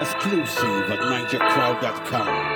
Exclusive at NigerCrowd.com.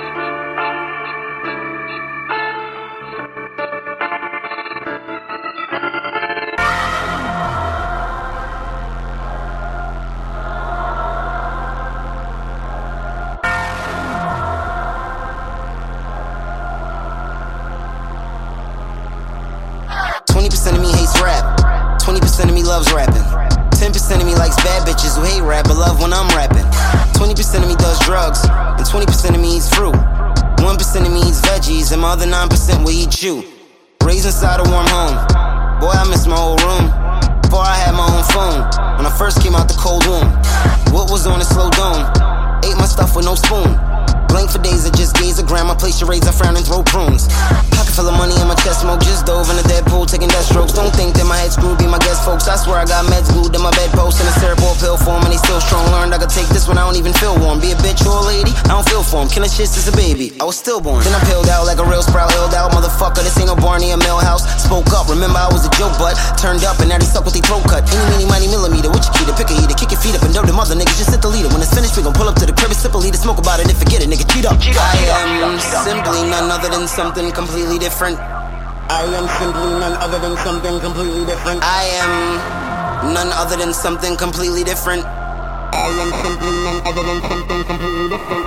20% of me hates rap, 20% of me loves rapping. 10% of me likes bad bitches who hate rap but love when I'm rapping. 20% of me does drugs, and 20% of me eats fruit. 1% of me eats veggies, and my other 9% will eat you. Raised inside a warm home, boy I miss my old room. Before I had my own phone, when I first came out the cold womb. What was on a slow dome, ate my stuff with no spoon. Blank for days, I just gaze at grandma, place your raids, I frown and throw prunes. Pocket full of money in my chest, smoke, just dove in a dead pool, taking death strokes. Don't think that my head's screwed, be my guest, folks. I swear I got meds glued to my bedpost in a cerebral pill form, and they still strong. Learned I could take this when I don't even feel warm. Be a bitch or a lady, I don't feel for 'em. Killing shit since a baby, I was stillborn. Then I peeled out like a real sprout, illed out. Motherfucker, this ain't no Barney or Millhouse. Spoke up, remember I was a joke, but turned up and now they suck with they throat cut. Any, meeny, miny, millimeter, what you keep to pick a heater, kick your feet up and dub them other niggas, just hit the leader. When it's finished, we gon' pull up to the crib and sip a leader, smoke about it and forget it, nigga, cheat up. I am simply none other than something completely different. I am simply none other than something completely different. I am none other than something completely different. I am simply none other than something completely different.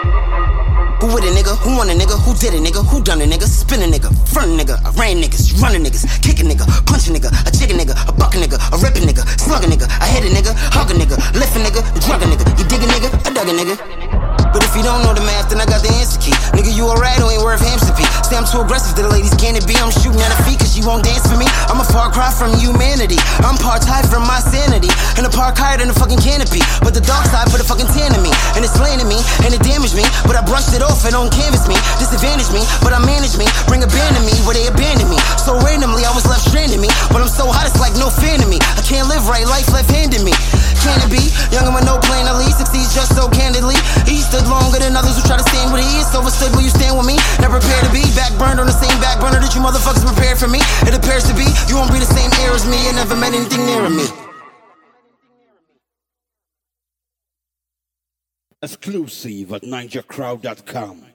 Who with a nigga? Who want a nigga? Who did a nigga? Who done a nigga? Spin a nigga, front a nigga, I ran niggas, run a niggas, kick a nigga, punch a nigga, a chicken nigga, a buck a nigga, a rip a nigga, slug a nigga, I hit a nigga, hug a nigga, lift a nigga, drug a nigga, you dig a nigga, I dug a nigga. But if you don't know the math, then I got the answer key. Nigga, you a rat who ain't worth hamster pee. Say I'm too aggressive to the ladies, can it be? I'm shooting at her feet cause she won't dance for me. I'm a far cry from humanity. I'm part tied from my sanity. And a park higher than a fucking canopy. But the dark side put a fucking tan in me. And it's landing me, and it damaged me. But I brushed it off and don't canvas me. Disadvantage me, but I manage me. Bring a band to me where they abandoned me. So randomly I was left stranded me. But I'm so hot it's like no fan of me. I can't live right, life left-handed me. Can it be? Younger with no plan to lead, succeeds just so candidly. He stood longer than others who try to stand where he is. Overstood, will you stand with me? Never prepared to be backburned on the same back burner that you motherfuckers prepared for me. It appears to be, you won't be the same air as me. You never met anything near me. Exclusive at NigerCrowd.com.